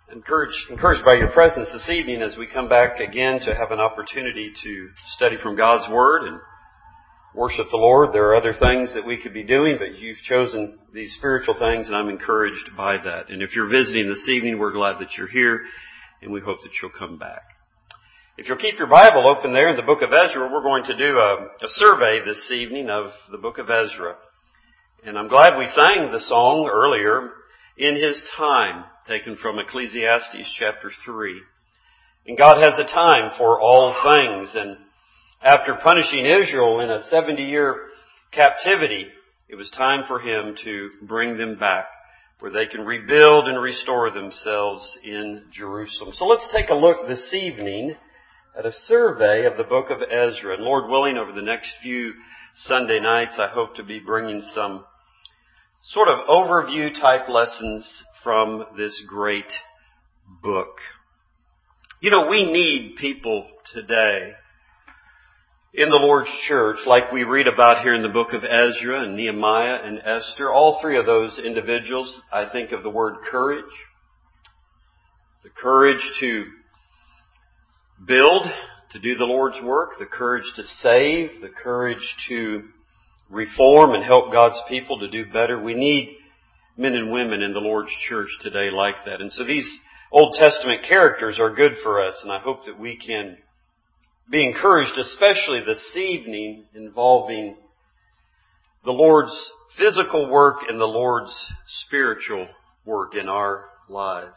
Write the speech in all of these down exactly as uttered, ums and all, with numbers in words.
Encouraged, encouraged by your presence this evening as we come back again to have an opportunity to study from God's Word and worship the Lord. There are other things that we could be doing, but you've chosen these spiritual things, and I'm encouraged by that. And if you're visiting this evening, we're glad that you're here, and we hope that you'll come back. If you'll keep your Bible open there in the book of Ezra, we're going to do a, a survey this evening of the book of Ezra. And I'm glad we sang the song earlier, In His Time, taken from Ecclesiastes chapter three. And God has a time for all things. And after punishing Israel in a seventy-year captivity, it was time for Him to bring them back where they can rebuild and restore themselves in Jerusalem. So let's take a look this evening at a survey of the book of Ezra. And Lord willing, over the next few Sunday nights, I hope to be bringing some sort of overview type lessons from this great book. You know, we need people today in the Lord's church, like we read about here in the book of Ezra and Nehemiah and Esther. All three of those individuals, I think of the word courage. The courage to build, to do the Lord's work, the courage to save, the courage to reform and help God's people to do better. We need men and women in the Lord's church today like that. And so these Old Testament characters are good for us, and I hope that we can be encouraged, especially this evening, involving the Lord's physical work and the Lord's spiritual work in our lives.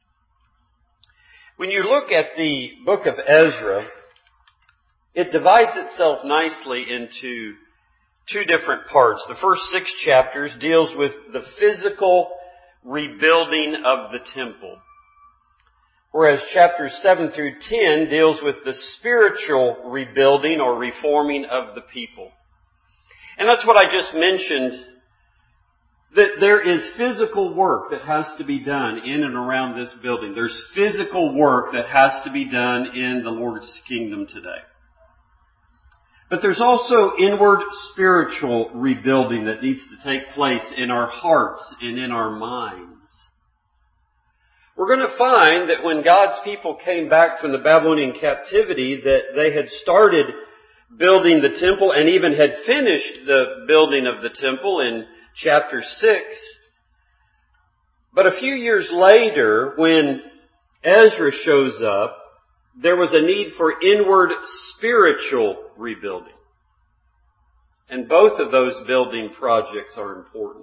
When you look at the book of Ezra, it divides itself nicely into two different parts. The first six chapters deals with the physical rebuilding of the temple, whereas chapters seven through ten deals with the spiritual rebuilding or reforming of the people. And that's what I just mentioned, that there is physical work that has to be done in and around this building. There's physical work that has to be done in the Lord's kingdom today. But there's also inward spiritual rebuilding that needs to take place in our hearts and in our minds. We're going to find that when God's people came back from the Babylonian captivity, that they had started building the temple and even had finished the building of the temple in chapter six. But a few years later, when Ezra shows up, there was a need for inward spiritual rebuilding. And both of those building projects are important.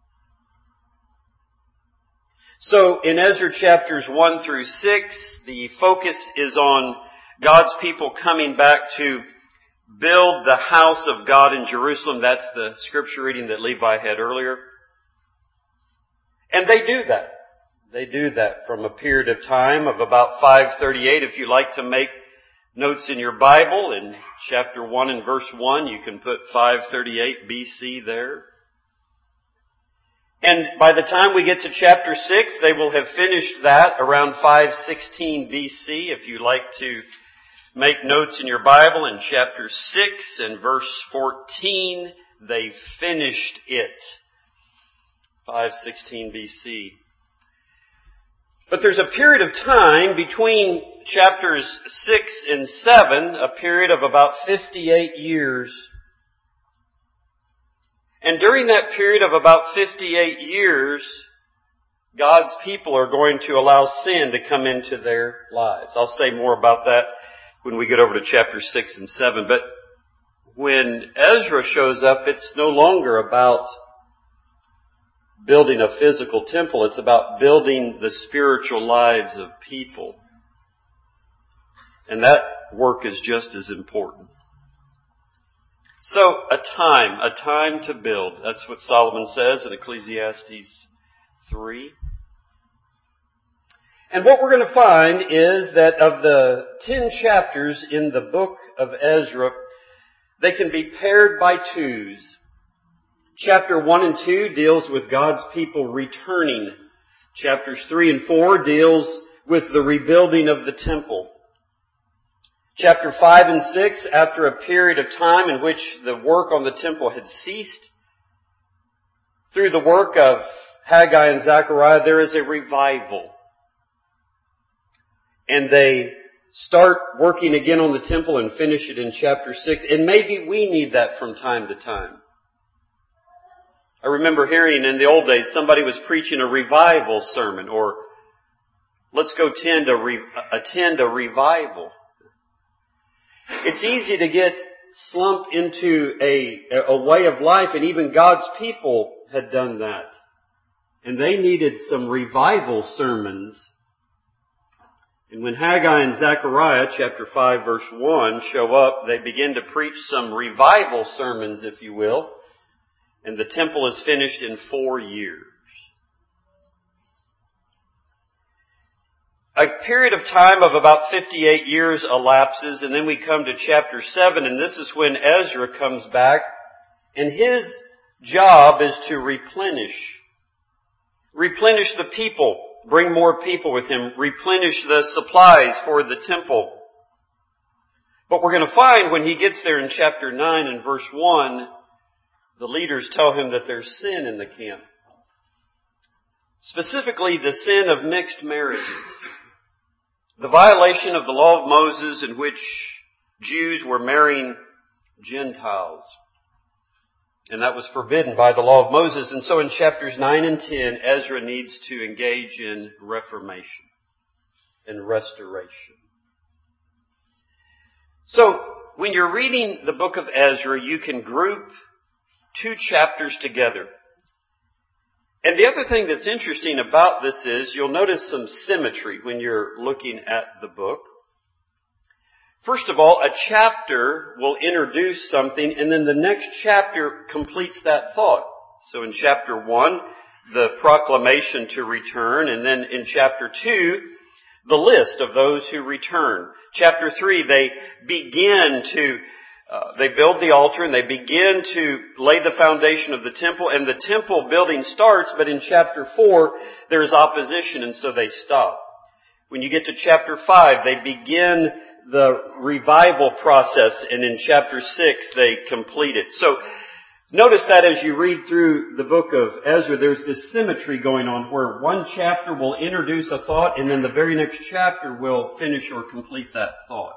So in Ezra chapters one through six, the focus is on God's people coming back to build the house of God in Jerusalem. That's the scripture reading that Levi had earlier. And they do that. They do that from a period of time of about five thirty-eight. If you like to make notes in your Bible, in chapter one and verse one, you can put five thirty-eight B C there. And by the time we get to chapter six, they will have finished that around five sixteen B C. If you like to make notes in your Bible, in chapter six and verse fourteen, they finished it. five sixteen B C. But there's a period of time between chapters six and seven, a period of about fifty-eight years. And during that period of about fifty-eight years, God's people are going to allow sin to come into their lives. I'll say more about that when we get over to chapter six and seven. But when Ezra shows up, it's no longer about building a physical temple. It's about building the spiritual lives of people. And that work is just as important. So, a time, a time to build. That's what Solomon says in Ecclesiastes three. And what we're going to find is that of the ten chapters in the book of Ezra, they can be paired by twos. Chapter one and two deals with God's people returning. Chapters three and four deals with the rebuilding of the temple. Chapter five and six, after a period of time in which the work on the temple had ceased, through the work of Haggai and Zechariah, there is a revival. and they start working again on the temple and finish it in chapter six. And maybe we need that from time to time. I remember hearing in the old days somebody was preaching a revival sermon, or let's go attend a, re- attend a revival. It's easy to get slumped into a, a way of life, and even God's people had done that. And they needed some revival sermons. And when Haggai and Zechariah, chapter five, verse one, show up, they begin to preach some revival sermons, if you will. And the temple is finished in four years. A period of time of about fifty-eight years elapses, and then we come to chapter seven, and this is when Ezra comes back, and his job is to replenish. Replenish the people, bring more people with him, replenish the supplies for the temple. But we're going to find when he gets there in chapter nine and verse one, the leaders tell him that there's sin in the camp. Specifically, the sin of mixed marriages. The violation of the law of Moses in which Jews were marrying Gentiles. And that was forbidden by the law of Moses. And so in chapters nine and ten, Ezra needs to engage in reformation and restoration. So when you're reading the book of Ezra, you can group two chapters together. And the other thing that's interesting about this is you'll notice some symmetry when you're looking at the book. First of all, a chapter will introduce something, and then the next chapter completes that thought. So in chapter one, the proclamation to return, and then in chapter two, the list of those who return. Chapter three, they begin to Uh, they build the altar and they begin to lay the foundation of the temple, and the temple building starts, but in chapter four, there's opposition, and so they stop. When you get to chapter five, they begin the revival process, and in chapter six, they complete it. So notice that as you read through the book of Ezra, there's this symmetry going on where one chapter will introduce a thought, and then the very next chapter will finish or complete that thought.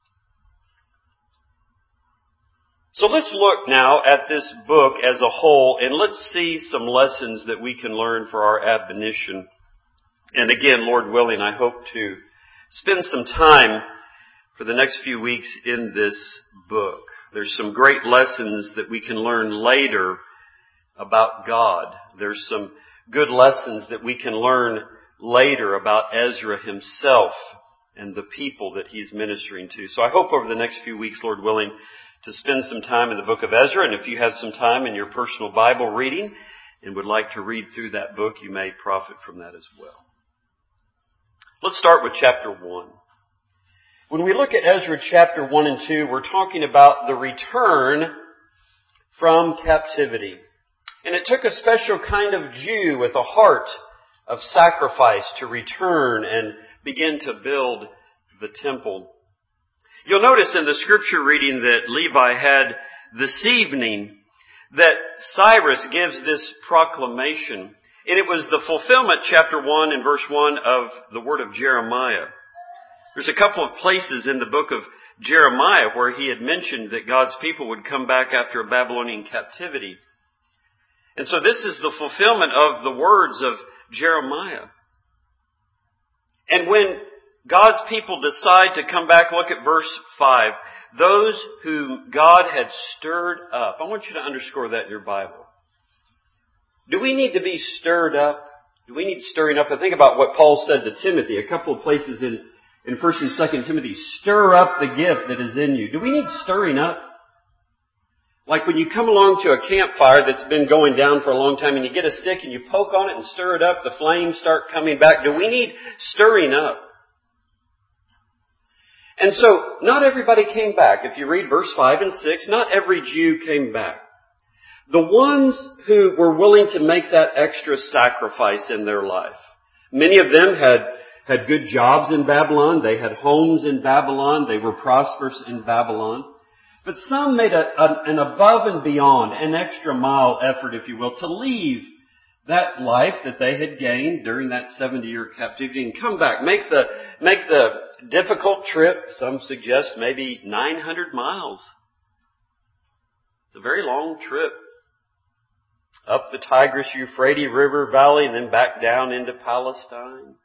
So let's look now at this book as a whole, and let's see some lessons that we can learn for our admonition. And again, Lord willing, I hope to spend some time for the next few weeks in this book. There's some great lessons that we can learn later about God. There's some good lessons that we can learn later about Ezra himself and the people that he's ministering to. So I hope over the next few weeks, Lord willing, to spend some time in the book of Ezra. And if you have some time in your personal Bible reading and would like to read through that book, you may profit from that as well. Let's start with chapter one. When we look at Ezra chapter one and two, we're talking about the return from captivity. And it took a special kind of Jew with a heart of sacrifice to return and begin to build the temple. You'll notice in the scripture reading that Levi had this evening that Cyrus gives this proclamation. And it was the fulfillment, chapter one and verse one, of the word of Jeremiah. There's a couple of places in the book of Jeremiah where he had mentioned that God's people would come back after a Babylonian captivity. And so this is the fulfillment of the words of Jeremiah. And when God's people decide to come back, look at verse five. Those whom God had stirred up. I want you to underscore that in your Bible. Do we need to be stirred up? Do we need stirring up? I think about what Paul said to Timothy, a couple of places in, in First and Second Timothy. Stir up the gift that is in you. Do we need stirring up? Like when you come along to a campfire that's been going down for a long time and you get a stick and you poke on it and stir it up, the flames start coming back. Do we need stirring up? And so, not everybody came back. If you read verse five and six, not every Jew came back. The ones who were willing to make that extra sacrifice in their life. Many of them had, had good jobs in Babylon. They had homes in Babylon. They were prosperous in Babylon. But some made a, a, an above and beyond, an extra mile effort, if you will, to leave that life that they had gained during that seventy-year captivity and come back, make the, make the difficult trip, some suggest maybe nine hundred miles. It's a very long trip. Up the Tigris-Euphrates River Valley and then back down into Palestine.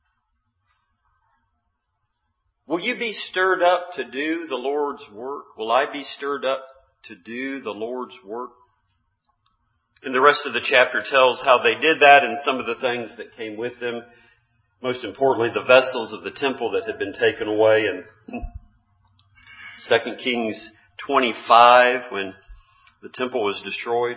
Will you be stirred up to do the Lord's work? Will I be stirred up to do the Lord's work? And the rest of the chapter tells how they did that and some of the things that came with them. Most importantly, the vessels of the temple that had been taken away in Second Kings twenty-five when the temple was destroyed.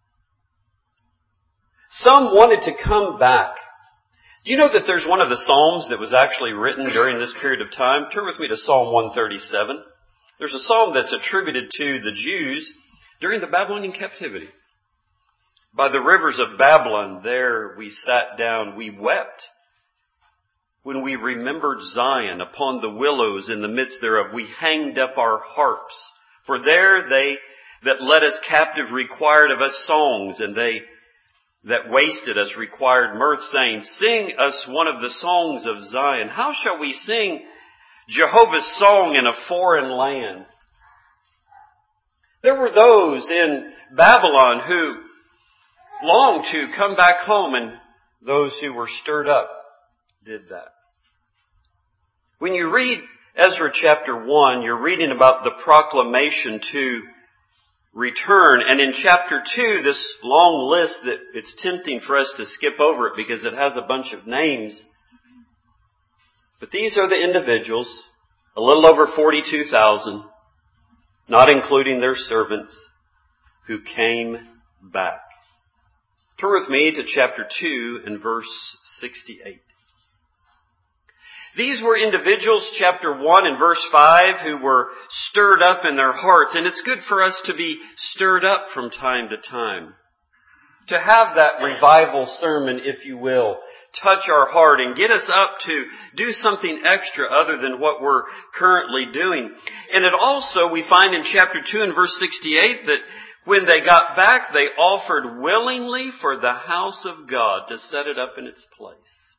Some wanted to come back. Do you know that there's one of the Psalms that was actually written during this period of time? Turn with me to Psalm one thirty-seven. There's a psalm that's attributed to the Jews during the Babylonian captivity. By the rivers of Babylon, there we sat down, we wept. When we remembered Zion, upon the willows in the midst thereof, we hanged up our harps. For there they that led us captive required of us songs, and they that wasted us required mirth, saying, sing us one of the songs of Zion. How shall we sing Jehovah's song in a foreign land? There were those in Babylon who longed to come back home, and those who were stirred up did that. When you read Ezra chapter one, you're reading about the proclamation to return. And in chapter two, this long list that it's tempting for us to skip over it because it has a bunch of names. But these are the individuals, a little over forty-two thousand, not including their servants, who came back. Turn with me to chapter two and verse sixty-eight. These were individuals, chapter one and verse five, who were stirred up in their hearts. And it's good for us to be stirred up from time to time. To have that revival sermon, if you will, touch our heart and get us up to do something extra other than what we're currently doing. And it also, we find in chapter two and verse sixty-eight that when they got back, they offered willingly for the house of God to set it up in its place.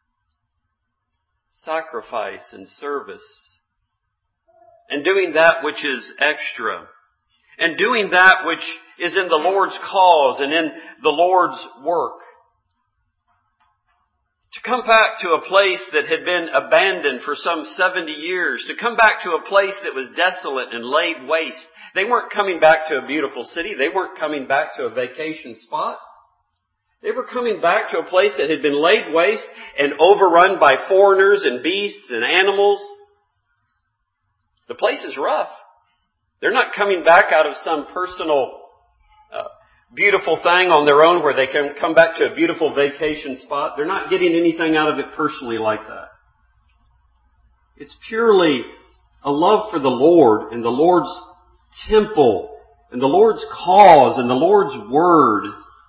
Sacrifice and service. And doing that which is extra. And doing that which is in the Lord's cause and in the Lord's work. To come back to a place that had been abandoned for some seventy years. To come back to a place that was desolate and laid waste. They weren't coming back to a beautiful city. They weren't coming back to a vacation spot. They were coming back to a place that had been laid waste and overrun by foreigners and beasts and animals. The place is rough. They're not coming back out of some personal uh, beautiful thing on their own where they can come back to a beautiful vacation spot. They're not getting anything out of it personally like that. It's purely a love for the Lord and the Lord's temple and the Lord's cause and the Lord's word.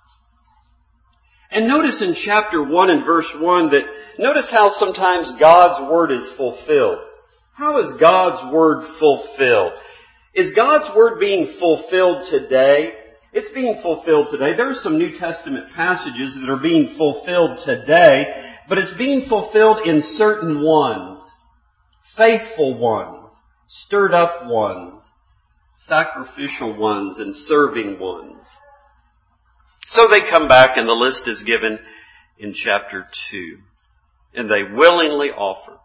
And notice in chapter one and verse one that notice how sometimes God's word is fulfilled. How is God's word fulfilled? Is God's word being fulfilled today? It's being fulfilled today. There are some New Testament passages that are being fulfilled today, but it's being fulfilled in certain ones. Faithful ones, stirred up ones, sacrificial ones, and serving ones. So they come back and the list is given in chapter two. And they willingly offer.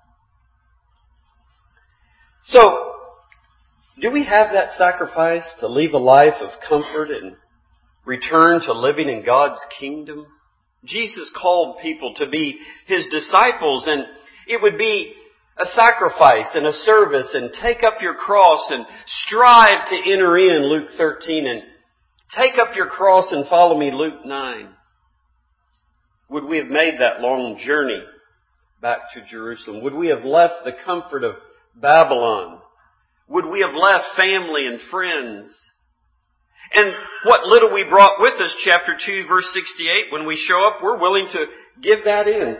So, do we have that sacrifice to leave a life of comfort and return to living in God's kingdom? Jesus called people to be His disciples, and it would be a sacrifice and a service and take up your cross and strive to enter in, Luke thirteen, and take up your cross and follow me, Luke nine. Would we have made that long journey back to Jerusalem? Would we have left the comfort of Babylon? Would we have left family and friends? And what little we brought with us, chapter two, verse sixty-eight, when we show up, we're willing to give that in.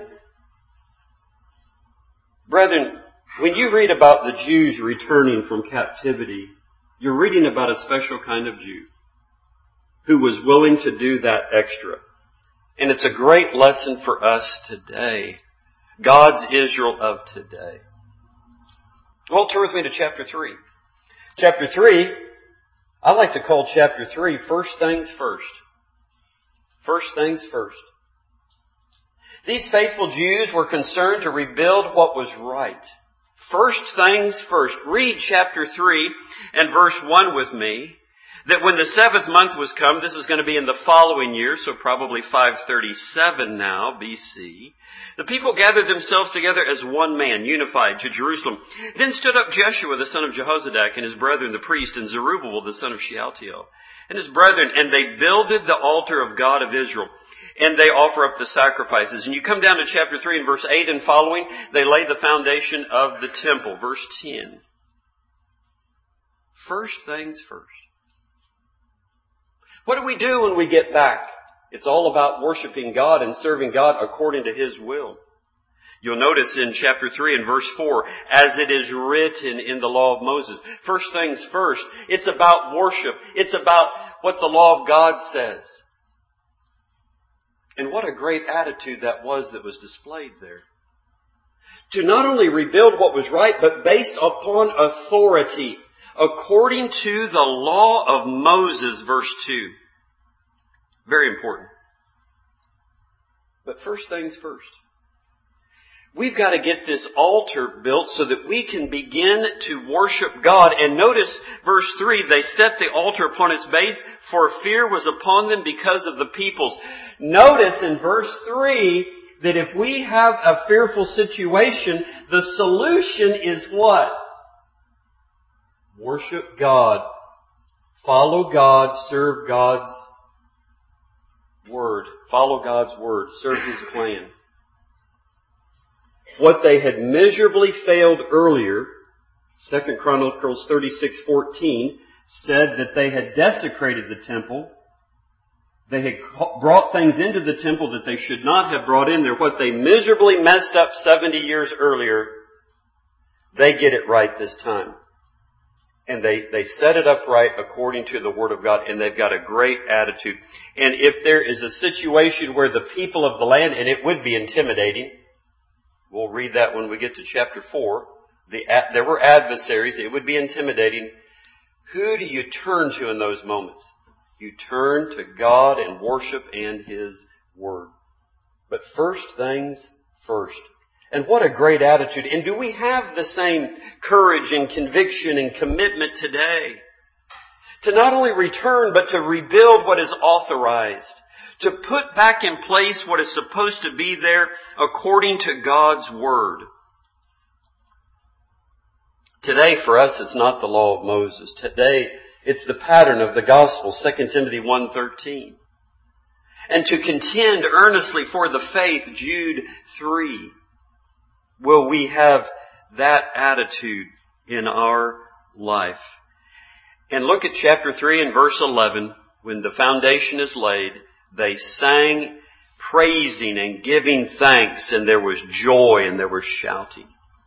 Brethren, when you read about the Jews returning from captivity, you're reading about a special kind of Jew who was willing to do that extra. And it's a great lesson for us today. God's Israel of today. Well, turn with me to chapter three. Chapter three, I like to call chapter three First Things First. First things first. These faithful Jews were concerned to rebuild what was right. First things first. Read chapter three and verse one with me. That when the seventh month was come, this is going to be in the following year, so probably five thirty-seven now, B C, the people gathered themselves together as one man, unified, to Jerusalem. Then stood up Jeshua, the son of Jehozadak, and his brethren, the priest, and Zerubbabel, the son of Shealtiel, and his brethren, and they builded the altar of God of Israel. And they offer up the sacrifices. And you come down to chapter three and verse eight and following, they lay the foundation of the temple. Verse ten. First things first. What do we do when we get back? It's all about worshiping God and serving God according to His will. You'll notice in chapter three and verse four, as it is written in the law of Moses. First things first. It's about worship. It's about what the law of God says. And what a great attitude that was that was displayed there. To not only rebuild what was right, but based upon authority. According to the law of Moses, verse two. Very important. But first things first. We've got to get this altar built so that we can begin to worship God. And notice verse three, they set the altar upon its base, for fear was upon them because of the peoples. Notice in verse three that if we have a fearful situation, the solution is what? Worship God. Follow God. Serve God's Word. Follow God's Word. Serve His plan. What they had miserably failed earlier, Second Chronicles thirty-six fourteen, said that they had desecrated the temple. They had brought things into the temple that they should not have brought in there. What they miserably messed up seventy years earlier, they get it right this time. And they, they set it up right according to the Word of God, and they've got a great attitude. And if there is a situation where the people of the land, and it would be intimidating, we'll read that when we get to chapter four, the, there were adversaries, it would be intimidating. Who do you turn to in those moments? You turn to God and worship and His Word. But first things first. And what a great attitude. And do we have the same courage and conviction and commitment today? To not only return, but to rebuild what is authorized. To put back in place what is supposed to be there according to God's Word. Today for us it's not the law of Moses. Today it's the pattern of the gospel, Second Timothy one thirteen. And to contend earnestly for the faith, Jude three. Will we have that attitude in our life? And look at chapter three and verse eleven. When the foundation is laid, they sang praising and giving thanks, and there was joy and there was shouting.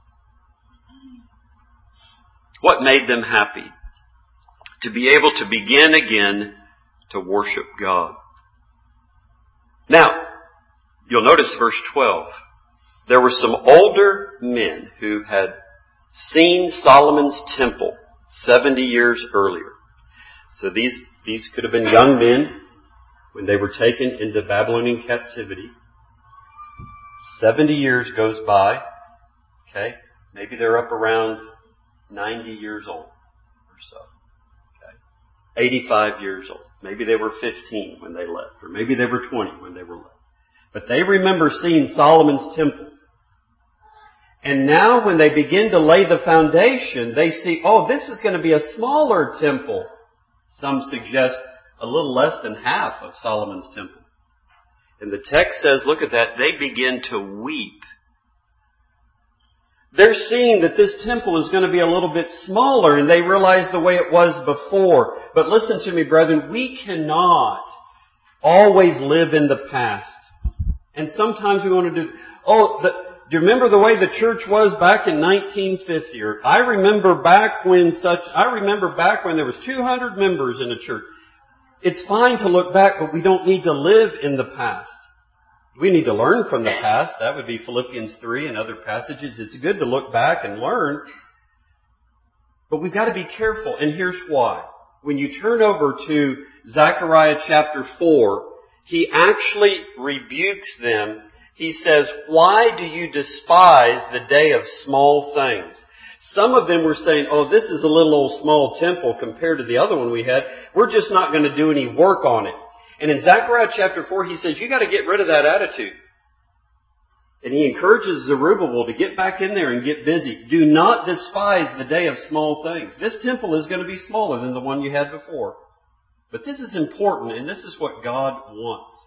What made them happy? To be able to begin again to worship God. Now, you'll notice verse twelve. There were some older men who had seen Solomon's temple seventy years earlier. So these, these could have been young men when they were taken into Babylonian captivity. seventy years goes by. Okay. Maybe they're up around ninety years old or so. Okay. eighty-five years old. Maybe they were fifteen when they left. Or maybe they were twenty when they were left. But they remember seeing Solomon's temple. And now when they begin to lay the foundation, they see, oh, this is going to be a smaller temple. Some suggest a little less than half of Solomon's temple. And the text says, look at that, they begin to weep. They're seeing that this temple is going to be a little bit smaller, and they realize the way it was before. But listen to me, brethren, we cannot always live in the past. And sometimes we want to do, oh, the, do you remember the way the church was back in nineteen fifty? Or I remember back when such, I remember back when there was two hundred members in a church. It's fine to look back, but we don't need to live in the past. We need to learn from the past. That would be Philippians three and other passages. It's good to look back and learn. But we've got to be careful, and here's why. When you turn over to Zechariah chapter four, he actually rebukes them. He says, why do you despise the day of small things? Some of them were saying, oh, this is a little old small temple compared to the other one we had. We're just not going to do any work on it. And in Zechariah chapter four, he says, you got to get rid of that attitude. And he encourages Zerubbabel to get back in there and get busy. Do not despise the day of small things. This temple is going to be smaller than the one you had before. But this is important, and this is what God wants.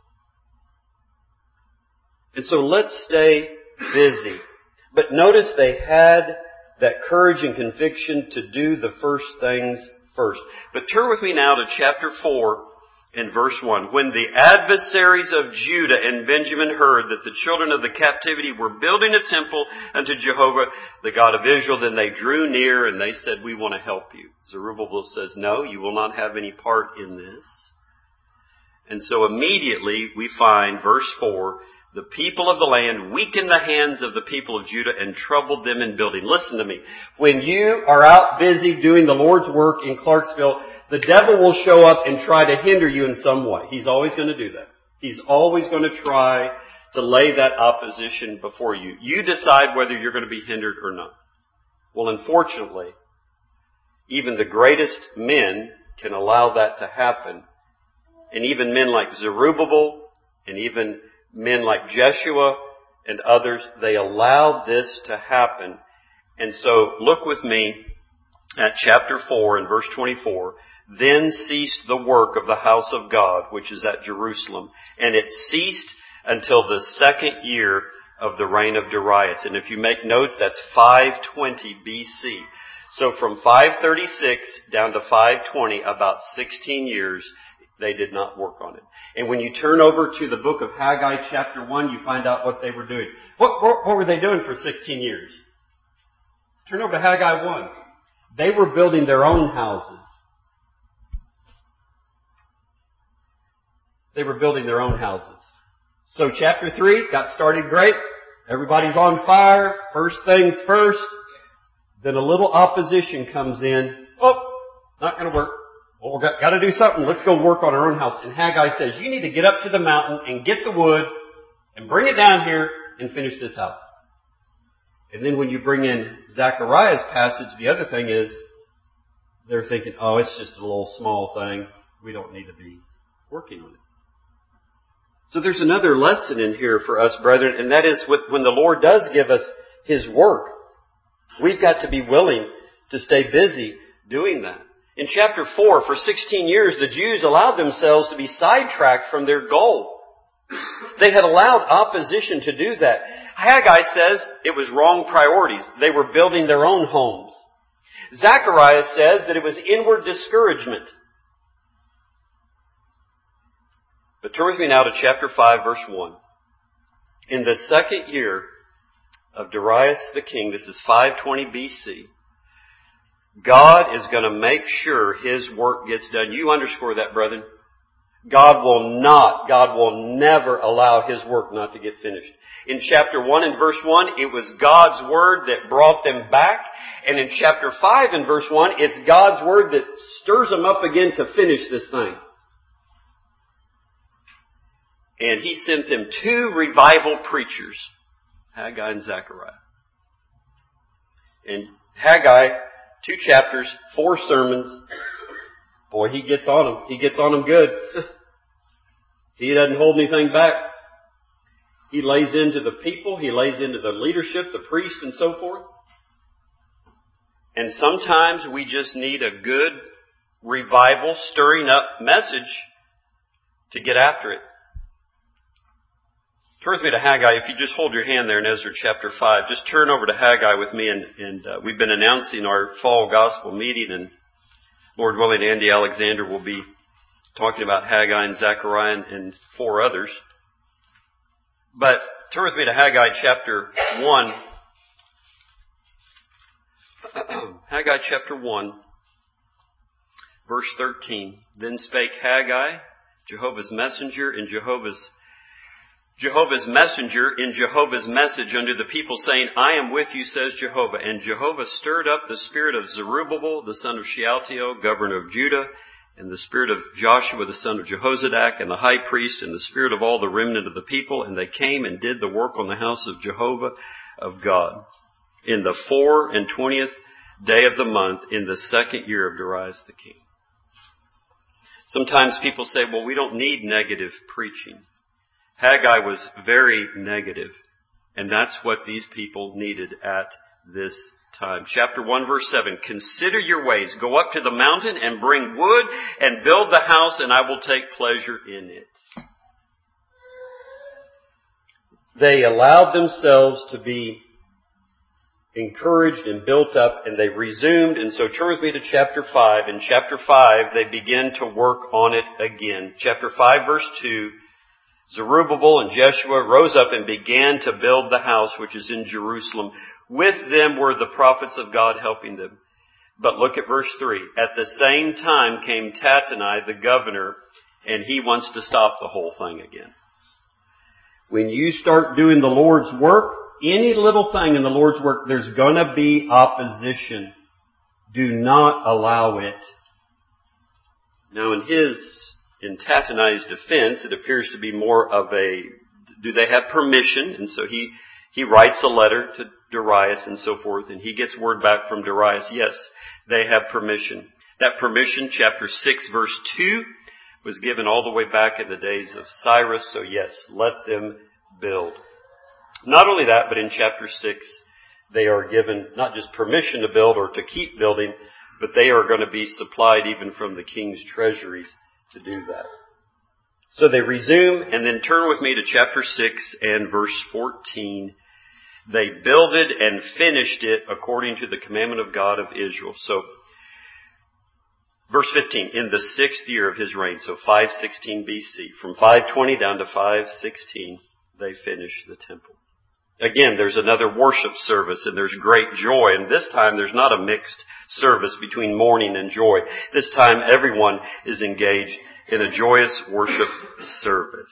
And so let's stay busy. But notice they had that courage and conviction to do the first things first. But turn with me now to chapter four. In verse one, when the adversaries of Judah and Benjamin heard that the children of the captivity were building a temple unto Jehovah, the God of Israel, then they drew near and they said, we want to help you. Zerubbabel says, no, you will not have any part in this. And so immediately we find verse four, the people of the land weakened the hands of the people of Judah and troubled them in building. Listen to me. When you are out busy doing the Lord's work in Clarksville, the devil will show up and try to hinder you in some way. He's always going to do that. He's always going to try to lay that opposition before you. You decide whether you're going to be hindered or not. Well, unfortunately, even the greatest men can allow that to happen. And even men like Zerubbabel and even men like Jeshua and others, they allowed this to happen. And so look with me at chapter four and verse twenty-four. Then ceased the work of the house of God, which is at Jerusalem, and it ceased until the second year of the reign of Darius. And if you make notes, that's five twenty B C. So from five thirty-six down to five twenty, about sixteen years, they did not work on it. And when you turn over to the book of Haggai chapter one, you find out what they were doing. What, what, what were they doing for sixteen years? Turn over to Haggai one. They were building their own houses. They were building their own houses. So chapter three got started great. Everybody's on fire. First things first. Then a little opposition comes in. Oh, not going to work. Well, we've got, got to do something. Let's go work on our own house. And Haggai says, you need to get up to the mountain and get the wood and bring it down here and finish this house. And then when you bring in Zechariah's passage, the other thing is they're thinking, oh, it's just a little small thing. We don't need to be working on it. So there's another lesson in here for us, brethren, and that is when the Lord does give us His work, we've got to be willing to stay busy doing that. In chapter four, for sixteen years, the Jews allowed themselves to be sidetracked from their goal. They had allowed opposition to do that. Haggai says it was wrong priorities. They were building their own homes. Zechariah says that it was inward discouragement. But turn with me now to chapter five, verse one. In the second year of Darius the king, this is five twenty B C, God is going to make sure His work gets done. You underscore that, brethren. God will not, God will never allow His work not to get finished. In chapter one and verse one, it was God's word that brought them back. And in chapter five and verse one, it's God's word that stirs them up again to finish this thing. And He sent them two revival preachers, Haggai and Zechariah. And Haggai, two chapters, four sermons. Boy, he gets on them. He gets on them good. He doesn't hold anything back. He lays into the people. He lays into the leadership, the priest, and so forth. And sometimes we just need a good revival, stirring up message to get after it. Turn with me to Haggai. If you just hold your hand there in Ezra chapter five, just turn over to Haggai with me. And, and uh, we've been announcing our fall gospel meeting, and Lord willing, Andy Alexander will be talking about Haggai and Zechariah and, and four others. But turn with me to Haggai chapter one. Haggai chapter one, verse thirteen. Then spake Haggai, Jehovah's messenger, in Jehovah's Jehovah's messenger in Jehovah's message unto the people, saying, I am with you, says Jehovah. And Jehovah stirred up the spirit of Zerubbabel, the son of Shealtiel, governor of Judah, and the spirit of Joshua, the son of Jehozadak, and the high priest, and the spirit of all the remnant of the people. And they came and did the work on the house of Jehovah of God in the four and twentieth day of the month, in the second year of Darius the king. Sometimes people say, well, we don't need negative preaching. Haggai was very negative, and that's what these people needed at this time. Chapter one, verse seven, consider your ways. Go up to the mountain and bring wood and build the house, and I will take pleasure in it. They allowed themselves to be encouraged and built up, and they resumed. And so turn with me to chapter five. In chapter five, they begin to work on it again. Chapter five, verse two, Zerubbabel and Jeshua rose up and began to build the house which is in Jerusalem. With them were the prophets of God helping them. But look at verse three. At the same time came Tattenai, the governor, and he wants to stop the whole thing again. When you start doing the Lord's work, any little thing in the Lord's work, there's going to be opposition. Do not allow it. Now in his, in Tattenai's defense, it appears to be more of a, do they have permission? And so he, he writes a letter to Darius and so forth, and he gets word back from Darius, yes, they have permission. That permission, chapter six, verse two, was given all the way back in the days of Cyrus, so yes, let them build. Not only that, but in chapter six, they are given not just permission to build or to keep building, but they are going to be supplied even from the king's treasuries to do that. So they resume, and then turn with me to chapter six and verse fourteen. They builded and finished it according to the commandment of God of Israel. So, verse fifteen, in the sixth year of his reign, so five sixteen B C, from five twenty down to five sixteen, they finished the temple. Again, there's another worship service, and there's great joy. And this time, there's not a mixed service between mourning and joy. This time, everyone is engaged in a joyous worship service.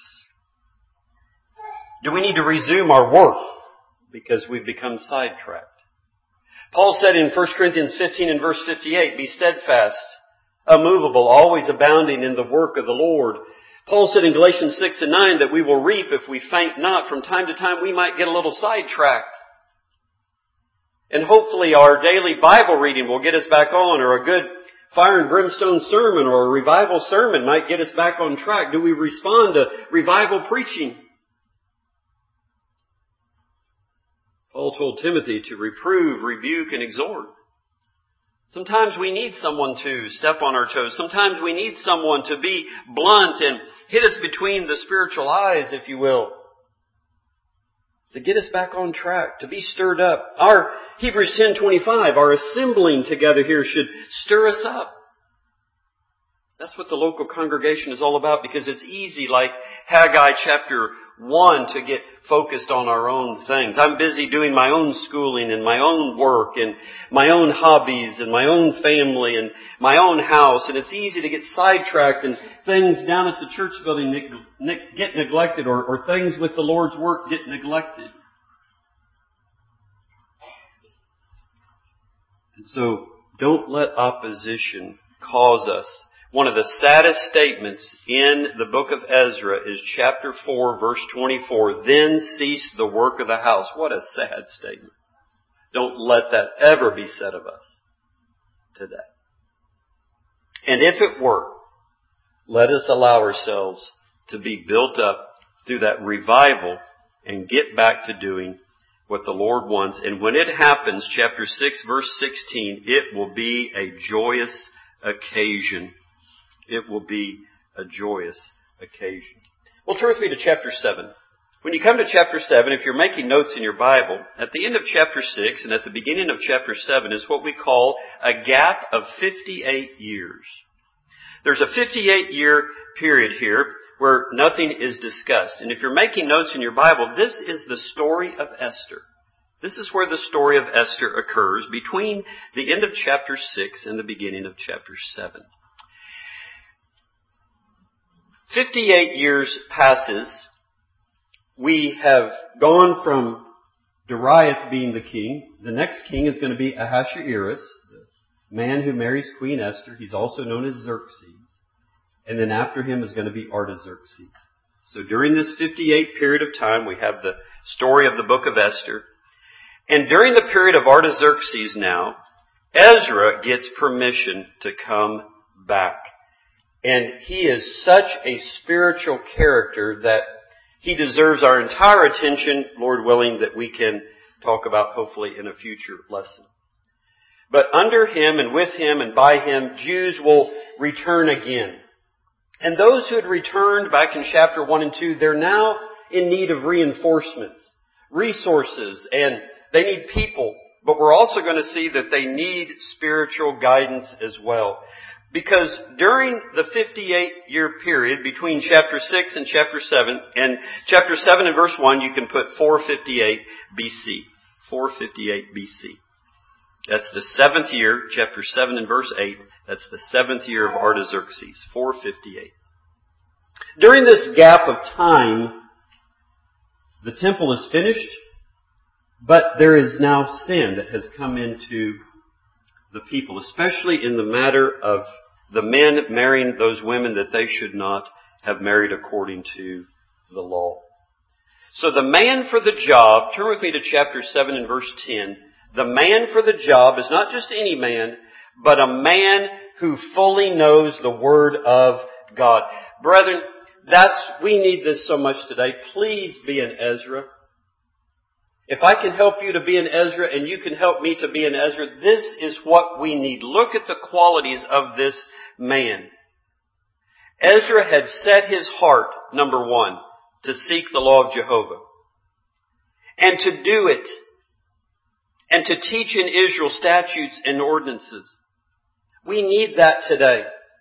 Do we need to resume our work because we've become sidetracked? Paul said in First Corinthians fifteen and verse fifty-eight, be steadfast, immovable, always abounding in the work of the Lord. Paul said in Galatians six and nine that we will reap if we faint not. From time to time we might get a little sidetracked. And hopefully our daily Bible reading will get us back on, or a good fire and brimstone sermon or a revival sermon might get us back on track. Do we respond to revival preaching? Paul told Timothy to reprove, rebuke, and exhort. Sometimes we need someone to step on our toes. Sometimes we need someone to be blunt and hit us between the spiritual eyes, if you will, to get us back on track, to be stirred up. Our Hebrews ten twenty-five, our assembling together here should stir us up. That's what the local congregation is all about, because it's easy, like Haggai chapter one, to get focused on our own things. I'm busy doing my own schooling and my own work and my own hobbies and my own family and my own house. And it's easy to get sidetracked and things down at the church building get neglected, or, or things with the Lord's work get neglected. And so don't let opposition cause us. One of the saddest statements in the book of Ezra is chapter four, verse twenty-four. Then cease the work of the house. What a sad statement. Don't let that ever be said of us today. And if it were, let us allow ourselves to be built up through that revival and get back to doing what the Lord wants. And when it happens, chapter six, verse sixteen, it will be a joyous occasion. It will be a joyous occasion. Well, turn with me to chapter seven. When you come to chapter seven, if you're making notes in your Bible, at the end of chapter six and at the beginning of chapter seven is what we call a gap of fifty-eight years. There's a fifty-eight year period here where nothing is discussed. And if you're making notes in your Bible, this is the story of Esther. This is where the story of Esther occurs between the end of chapter six and the beginning of chapter seven. fifty-eight years passes we have gone from Darius being the king. The next king is going to be Ahasuerus, the man who marries Queen Esther. He's also known as Xerxes. And then after him is going to be Artaxerxes. So during this fifty-eight period of time, we have the story of the book of Esther. And during the period of Artaxerxes now, Ezra gets permission to come back. And he is such a spiritual character that he deserves our entire attention, Lord willing, that we can talk about hopefully in a future lesson. But under him and with him and by him, Jews will return again. And those who had returned back in chapter one and two, they're now in need of reinforcements, resources, and they need people. But we're also going to see that they need spiritual guidance as well. Because during the fifty-eight year period between chapter six and chapter seven, and chapter seven and verse one, you can put four fifty-eight B C. four fifty-eight B C. That's the seventh year, chapter seven and verse eight. That's the seventh year of Artaxerxes, four fifty-eight. During this gap of time, the temple is finished, but there is now sin that has come into the people, especially in the matter of the men marrying those women that they should not have married according to the law. So the man for the job, turn with me to chapter seven and verse ten. The man for the job is not just any man, but a man who fully knows the Word of God. Brethren, that's, we need this so much today. Please be an Ezra. If I can help you to be an Ezra and you can help me to be an Ezra, this is what we need. Look at the qualities of this man. Ezra had set his heart, number one, to seek the law of Jehovah. And to do it. And to teach in Israel statutes and ordinances. We need that today.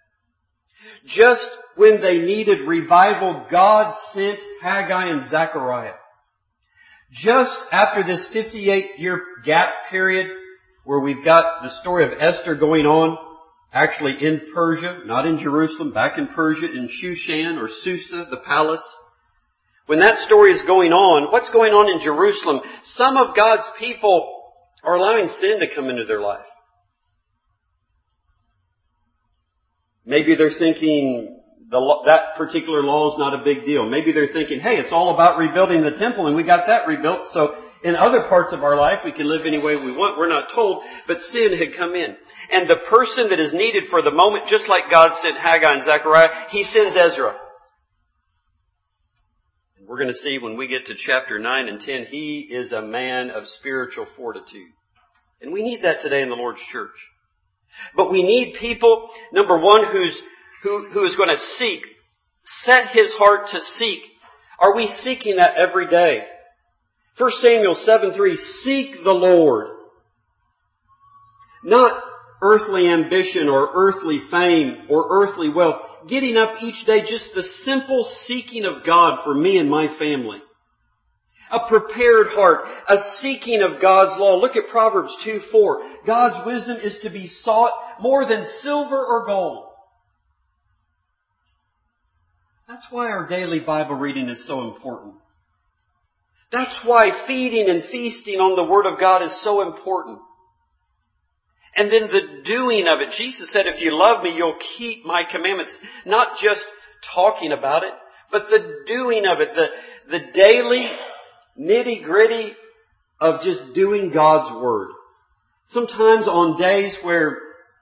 Just when they needed revival, God sent Haggai and Zechariah. Just after this fifty-eight year gap period where we've got the story of Esther going on, actually in Persia, not in Jerusalem, back in Persia, in Shushan or Susa, the palace. When that story is going on, what's going on in Jerusalem? Some of God's people are allowing sin to come into their life. Maybe they're thinking the, that particular law is not a big deal. Maybe they're thinking, hey, it's all about rebuilding the temple and we got that rebuilt. So in other parts of our life, we can live any way we want. We're not told, but sin had come in. And the person that is needed for the moment, just like God sent Haggai and Zechariah, He sends Ezra. And we're going to see when we get to chapter nine and ten, he is a man of spiritual fortitude. And we need that today in the Lord's church. But we need people, number one, who's Who, who is going to seek, set his heart to seek. Are we seeking that every day? First Samuel seven three, seek the Lord. Not earthly ambition or earthly fame or earthly wealth. Getting up each day, just the simple seeking of God for me and my family. A prepared heart, a seeking of God's law. Look at Proverbs two four. God's wisdom is to be sought more than silver or gold. That's why our daily Bible reading is so important. That's why feeding and feasting on the Word of God is so important. And then the doing of it. Jesus said, if you love me, you'll keep my commandments. Not just talking about it, but the doing of it. The, the daily nitty-gritty of just doing God's Word. Sometimes on days where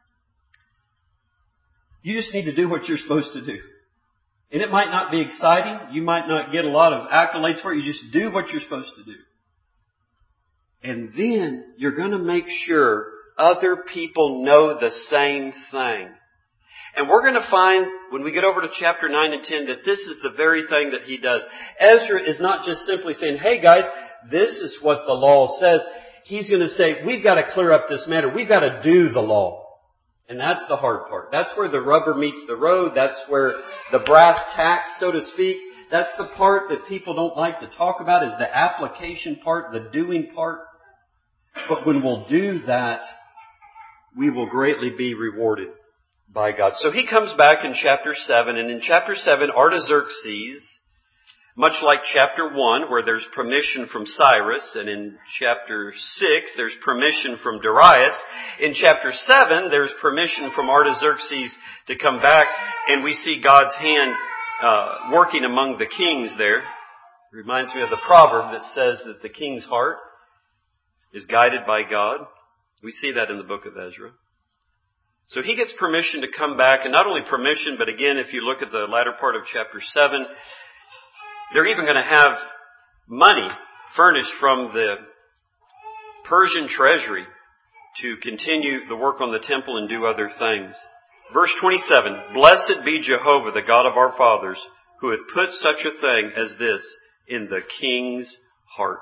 you just need to do what you're supposed to do. And it might not be exciting. You might not get a lot of accolades for it. You just do what you're supposed to do. And then you're going to make sure other people know the same thing. And we're going to find, when we get over to chapter nine and ten, that this is the very thing that he does. Ezra is not just simply saying, hey guys, this is what the law says. He's going to say, we've got to clear up this matter. We've got to do the law. And that's the hard part. That's where the rubber meets the road. That's where the brass tacks, so to speak. That's the part that people don't like to talk about, is the application part, the doing part. But when we'll do that, we will greatly be rewarded by God. So he comes back in chapter seven, and in chapter seven, Artaxerxes Much like chapter one, where there's permission from Cyrus, and in chapter six, there's permission from Darius. In chapter seven, there's permission from Artaxerxes to come back, and we see God's hand uh, working among the kings there. It reminds me of the proverb that says that the king's heart is guided by God. We see that in the book of Ezra. So he gets permission to come back, and not only permission, but again, if you look at the latter part of chapter seven, they're even going to have money furnished from the Persian treasury to continue the work on the temple and do other things. Verse twenty-seven, Blessed be Jehovah, the God of our fathers, who hath put such a thing as this in the king's heart.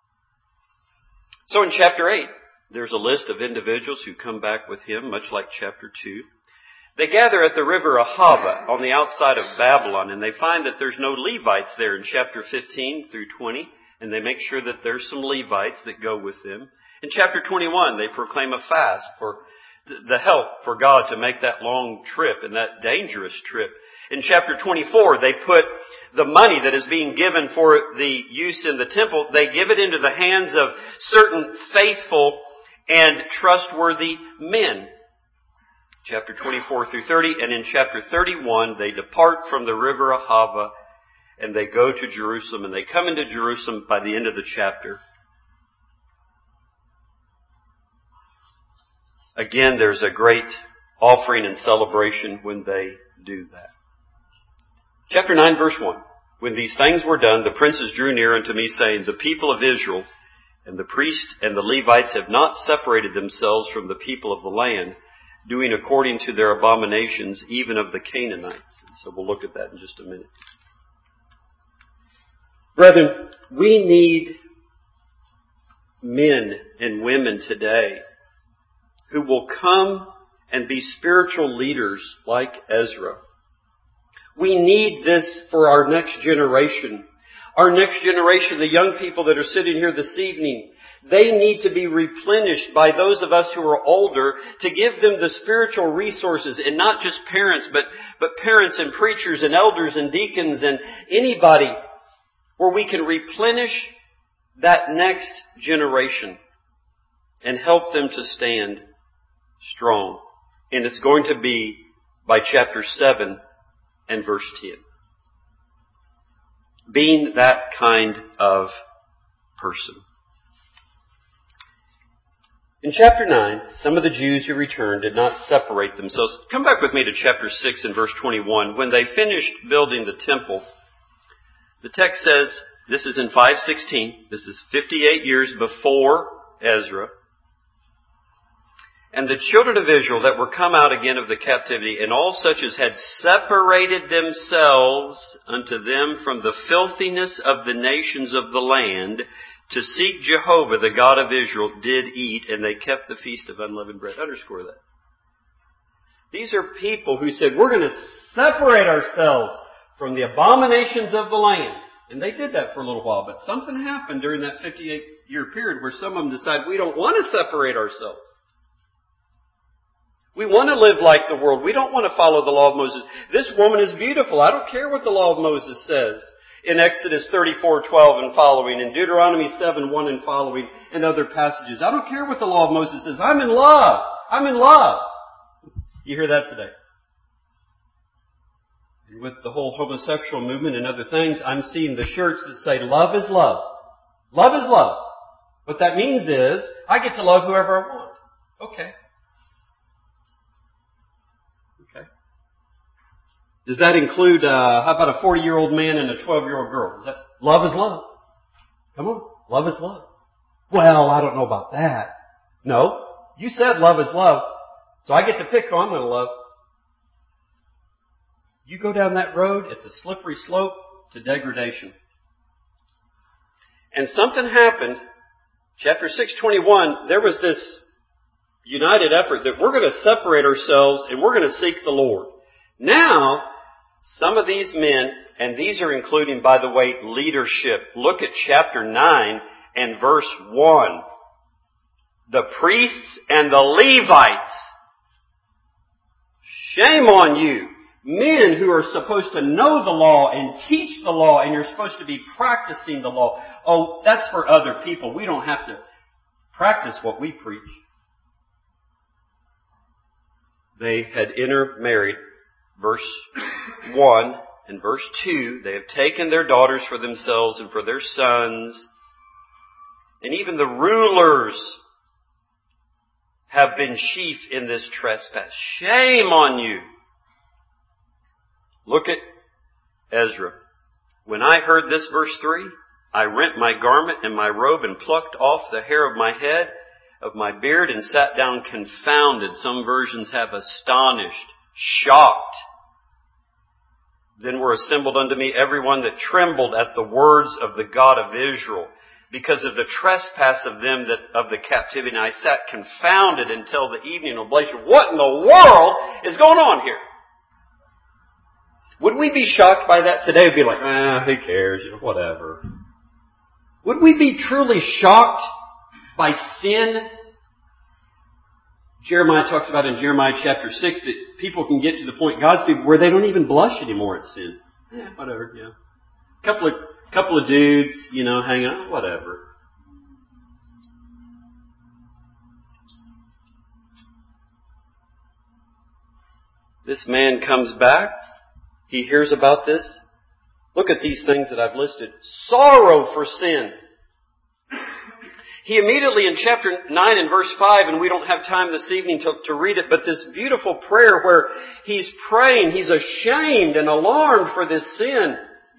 So in chapter eight, there's a list of individuals who come back with him, much like chapter two. They gather at the river Ahava on the outside of Babylon, and they find that there's no Levites there in chapter fifteen through twenty, and they make sure that there's some Levites that go with them. In chapter twenty-one, they proclaim a fast for the help for God to make that long trip and that dangerous trip. In chapter twenty-four, they put the money that is being given for the use in the temple, they give it into the hands of certain faithful and trustworthy men. Chapter twenty-four through thirty, and in chapter thirty-one, they depart from the river Ahava and they go to Jerusalem, and they come into Jerusalem by the end of the chapter. Again, there's a great offering and celebration when they do that. Chapter nine, verse one. When these things were done, the princes drew near unto me, saying, The people of Israel and the priests and the Levites have not separated themselves from the people of the land, doing according to their abominations, even of the Canaanites. And so we'll look at that in just a minute. Brethren, we need men and women today who will come and be spiritual leaders like Ezra. We need this for our next generation. Our next generation, the young people that are sitting here this evening, they need to be replenished by those of us who are older to give them the spiritual resources, and not just parents, but, but parents and preachers and elders and deacons and anybody, where we can replenish that next generation and help them to stand strong. And it's going to be by chapter seven and verse ten. Being that kind of person. In chapter nine, some of the Jews who returned did not separate themselves. Come back with me to chapter six and verse twenty-one. When they finished building the temple, the text says, this is in five sixteen, this is fifty-eight years before Ezra. And the children of Israel that were come out again of the captivity, and all such as had separated themselves unto them from the filthiness of the nations of the land, to seek Jehovah, the God of Israel, did eat, and they kept the feast of unleavened bread. Underscore that. These are people who said, we're going to separate ourselves from the abominations of the land. And they did that for a little while, but something happened during that fifty-eight year period where some of them decided, we don't want to separate ourselves. We want to live like the world. We don't want to follow the law of Moses. This woman is beautiful. I don't care what the law of Moses says. In Exodus thirty-four twelve and following, in Deuteronomy seven one and following, and other passages. I don't care what the law of Moses says. I'm in love. I'm in love. You hear that today? And with the whole homosexual movement and other things, I'm seeing the shirts that say, love is love. Love is love. What that means is, I get to love whoever I want. Okay. Does that include, uh, how about a forty-year-old man and a twelve-year-old girl? Is that, love is love. Come on. Love is love. Well, I don't know about that. No. You said love is love. So I get to pick who I'm going to love. You go down that road, it's a slippery slope to degradation. And something happened. Chapter six twenty-one, there was this united effort that we're going to separate ourselves and we're going to seek the Lord. Now, some of these men, and these are including, by the way, leadership. Look at chapter nine and verse one. The priests and the Levites. Shame on you. Men who are supposed to know the law and teach the law, and you're supposed to be practicing the law. Oh, that's for other people. We don't have to practice what we preach. They had intermarried. Verse one and verse two, they have taken their daughters for themselves and for their sons. And even the rulers have been chief in this trespass. Shame on you! Look at Ezra. When I heard this, verse three, I rent my garment and my robe and plucked off the hair of my head, of my beard, and sat down confounded. Some versions have astonished, shocked. Then were assembled unto me everyone that trembled at the words of the God of Israel, because of the trespass of them that of the captivity. And I sat confounded until the evening oblation. What in the world is going on here? Would we be shocked by that today? We'd be like, ah, who cares? You know, whatever. Would we be truly shocked by sin? Jeremiah talks about in Jeremiah chapter six that people can get to the point, God's people, where they don't even blush anymore at sin. Eh, whatever, yeah. Couple of, couple of dudes, you know, hanging out, whatever. This man comes back. He hears about this. Look at these things that I've listed. Sorrow for sin. He immediately in chapter nine and verse five, and we don't have time this evening to, to read it, but this beautiful prayer where he's praying, he's ashamed and alarmed for this sin.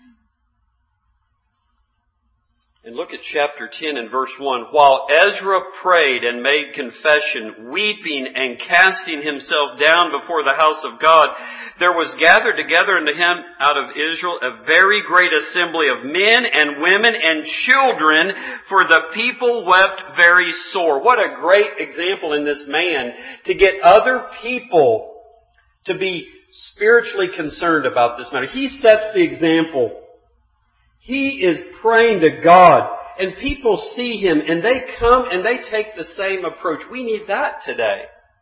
And look at chapter ten and verse one. While Ezra prayed and made confession, weeping and casting himself down before the house of God, there was gathered together unto him out of Israel a very great assembly of men and women and children, for the people wept very sore. What a great example in this man to get other people to be spiritually concerned about this matter. He sets the example. He is praying to God, and people see him, and they come and they take the same approach. We need that today.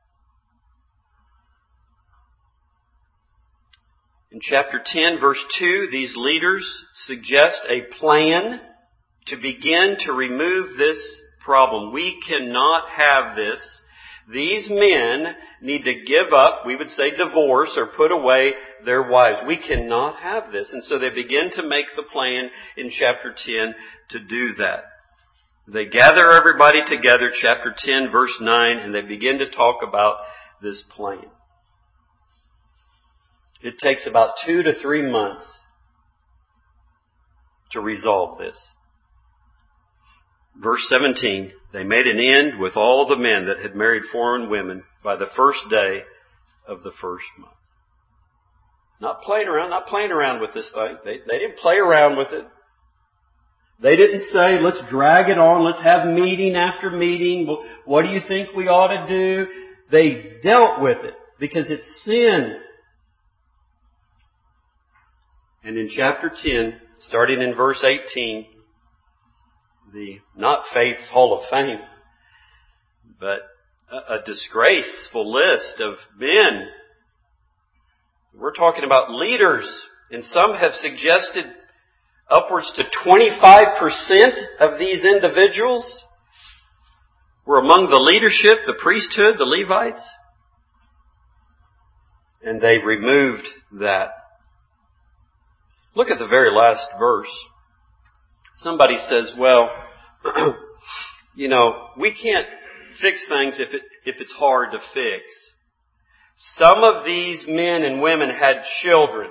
In chapter ten, verse two, these leaders suggest a plan to begin to remove this problem. We cannot have this. These men need to give up, we would say divorce, or put away their wives. We cannot have this. And so they begin to make the plan in chapter ten to do that. They gather everybody together, chapter ten, verse nine, and they begin to talk about this plan. It takes about two to three months to resolve this. Verse seventeen, they made an end with all the men that had married foreign women by the first day of the first month. Not playing around, not playing around with this thing. They, they didn't play around with it. They didn't say, let's drag it on, let's have meeting after meeting. What do you think we ought to do? They dealt with it because it's sin. And in chapter ten, starting in verse eighteen, the, not Faith's Hall of Fame, but a, a disgraceful list of men. We're talking about leaders, and some have suggested upwards to twenty-five percent of these individuals were among the leadership, the priesthood, the Levites. And they removed that. Look at the very last verse. Somebody says, well, you know, we can't fix things if it, if it's hard to fix. Some of these men and women had children.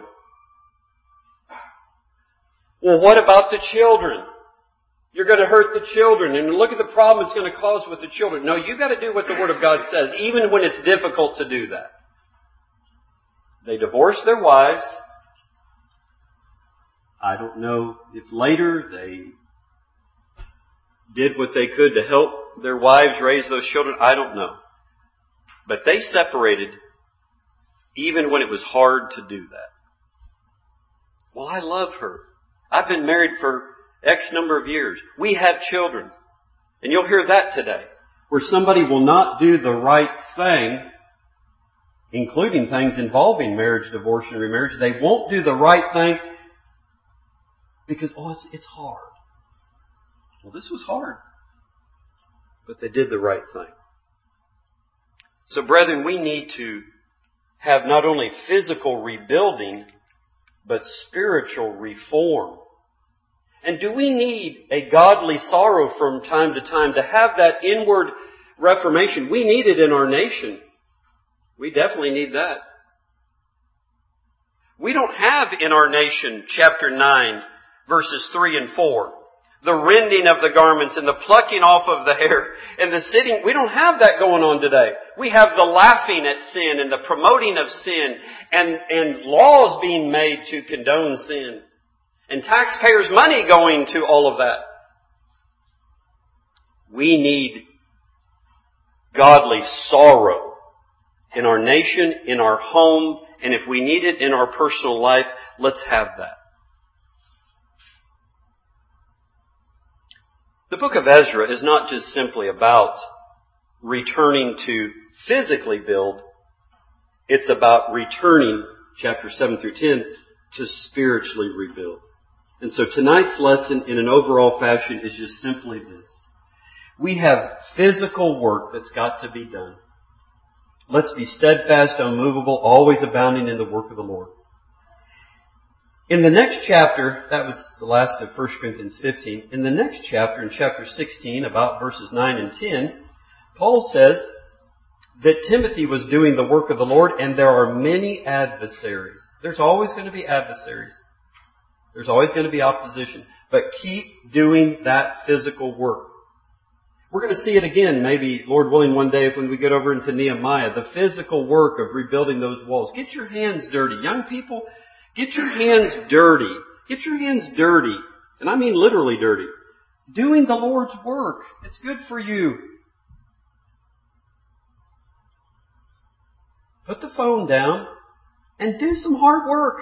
Well, what about the children? You're going to hurt the children, and look at the problem it's going to cause with the children. No, you've got to do what the Word of God says, even when it's difficult to do that. They divorced their wives. I don't know if later they did what they could to help their wives raise those children. I don't know. But they separated even when it was hard to do that. Well, I love her. I've been married for X number of years. We have children. And you'll hear that today, where somebody will not do the right thing including things involving marriage, divorce, and remarriage. They won't do the right thing because, oh, it's, it's hard. Well, this was hard. But they did the right thing. So, brethren, we need to have not only physical rebuilding, but spiritual reform. And do we need a godly sorrow from time to time to have that inward reformation? We need it in our nation. We definitely need that. We don't have in our nation, chapter nine, verses three and four, the rending of the garments and the plucking off of the hair and the sitting. We don't have that going on today. We have the laughing at sin and the promoting of sin and, and laws being made to condone sin and taxpayers' money going to all of that. We need godly sorrow in our nation, in our home, and if we need it in our personal life, let's have that. The book of Ezra is not just simply about returning to physically build. It's about returning, chapter seven through ten, to spiritually rebuild. And so tonight's lesson in an overall fashion is just simply this. We have physical work that's got to be done. Let's be steadfast, unmovable, always abounding in the work of the Lord. In the next chapter, that was the last of First Corinthians fifteen, in the next chapter, in chapter sixteen, about verses nine and ten, Paul says that Timothy was doing the work of the Lord and there are many adversaries. There's always going to be adversaries. There's always going to be opposition. But keep doing that physical work. We're going to see it again, maybe, Lord willing, one day when we get over into Nehemiah, the physical work of rebuilding those walls. Get your hands dirty. Young people, get your hands dirty. Get your hands dirty. And I mean literally dirty. Doing the Lord's work. It's good for you. Put the phone down and do some hard work.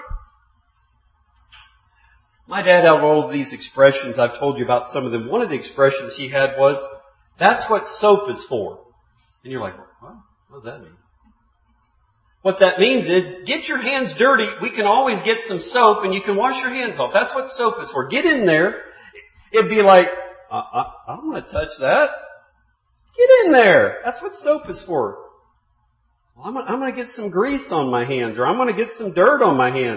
My dad had all of these expressions. I've told you about some of them. One of the expressions he had was, that's what soap is for. And you're like, what? What does that mean? What that means is, get your hands dirty. We can always get some soap and you can wash your hands off. That's what soap is for. Get in there. It'd be like, I, I, I don't want to touch that. Get in there. That's what soap is for. Well, I'm, I'm going to get some grease on my hands, or I'm going to get some dirt on my hand.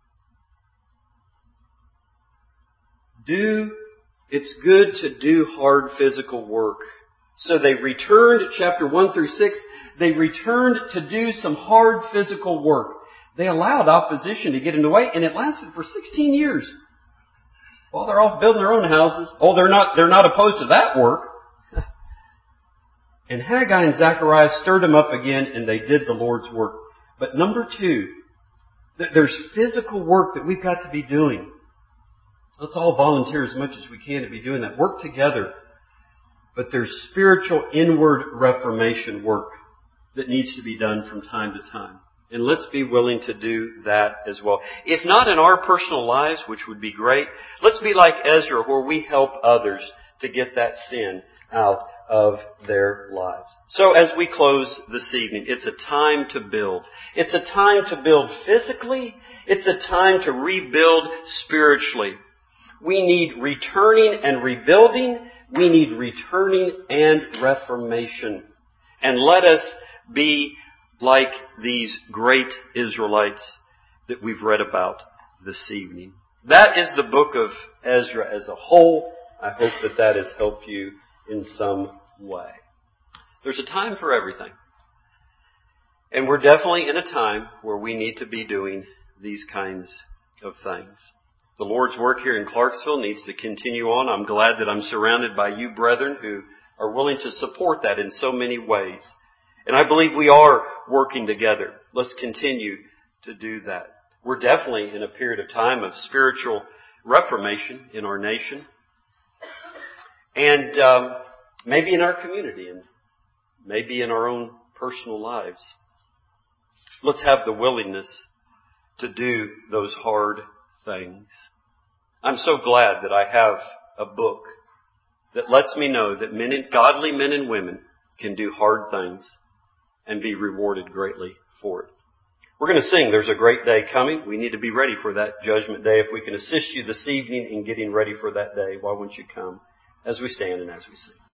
Do, it's good to do hard physical work. So they returned, chapter one through six, they returned to do some hard physical work. They allowed opposition to get in the way, and it lasted for sixteen years. While they're off building their own houses, oh, they're not, they're not opposed to that work. And Haggai and Zechariah stirred them up again, and they did the Lord's work. But number two, there's physical work that we've got to be doing. Let's all volunteer as much as we can to be doing that. Work together. But there's spiritual inward reformation work that needs to be done from time to time. And let's be willing to do that as well. If not in our personal lives, which would be great, let's be like Ezra, where we help others to get that sin out of their lives. So as we close this evening, it's a time to build. It's a time to build physically. It's a time to rebuild spiritually. We need returning and rebuilding. We need returning and reformation. And let us be like these great Israelites that we've read about this evening. That is the book of Ezra as a whole. I hope that that has helped you in some way. There's a time for everything. And we're definitely in a time where we need to be doing these kinds of things. The Lord's work here in Clarksville needs to continue on. I'm glad that I'm surrounded by you brethren who are willing to support that in so many ways. And I believe we are working together. Let's continue to do that. We're definitely in a period of time of spiritual reformation in our nation. And um, maybe in our community and maybe in our own personal lives. Let's have the willingness to do those hard things. I'm so glad that I have a book that lets me know that men and, godly men and women can do hard things and be rewarded greatly for it. We're going to sing There's a Great Day Coming. We need to be ready for that judgment day. If we can assist you this evening in getting ready for that day, why won't you come as we stand and as we sing?